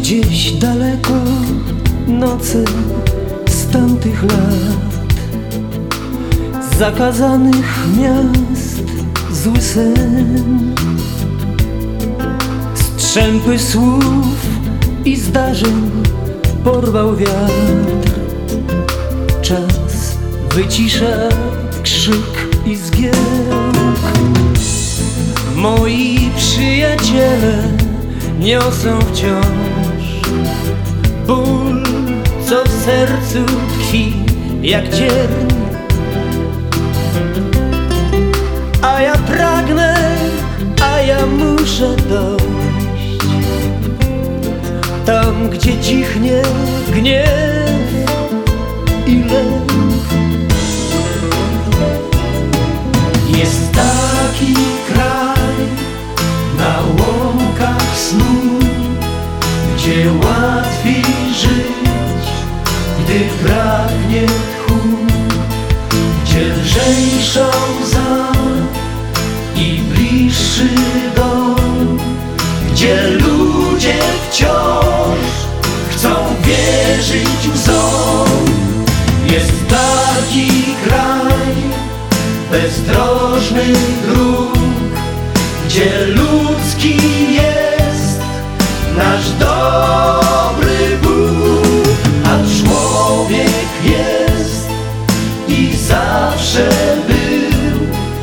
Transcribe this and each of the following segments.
Gdzieś daleko noce z tamtych lat, zakazanych miast zły sen, strzępy słów i zdarzeń porwał wiatr. Czas wycisza krzyk i zgiełk. Moi przyjaciele niosą wciąż ból, co w sercu tkwi jak cierń. A ja pragnę, a ja muszę dojść tam, gdzie cichnie gniew i lęk. Jest taki kraj na łąkach snu, gdzie łatwiej żyć, gdy pragnie tchu, gdzie lżejsza łza i bliższy dom, gdzie ludzie wciąż chcą wierzyć łzom. Jest taki kraj bezdrożnych dróg, gdzie ludzki jest nasz dobry Bóg, a człowiek jest i zawsze był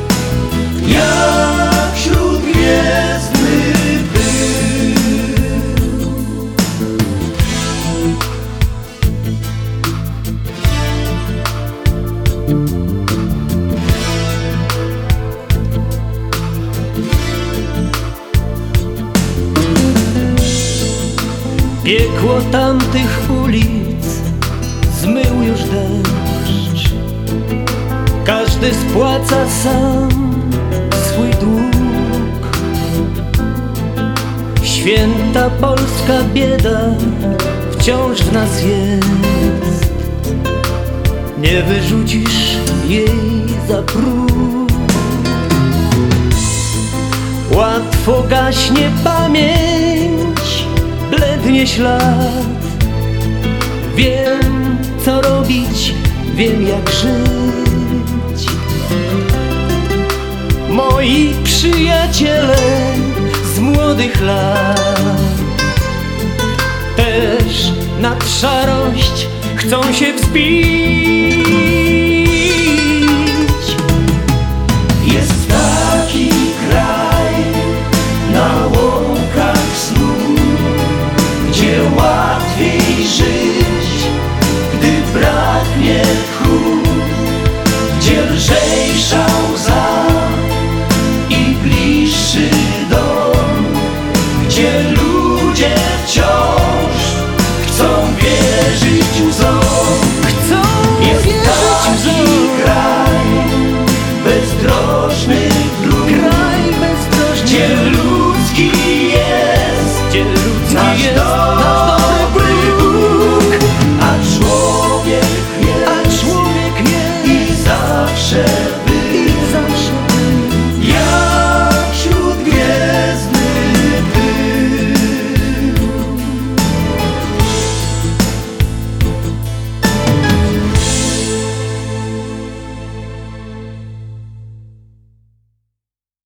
jak śródgwiezdny pył. Piekło tamtych ulic zmył już deszcz. Każdy spłaca sam swój dług. Święta polska bieda wciąż w nas jest. Nie wyrzucisz jej za próg. Łatwo gaśnie pamięć, blednie ślad. Wiem, co robić, wiem, jak żyć. Moi przyjaciele z młodych lat też nad szarość chcą się wzbić.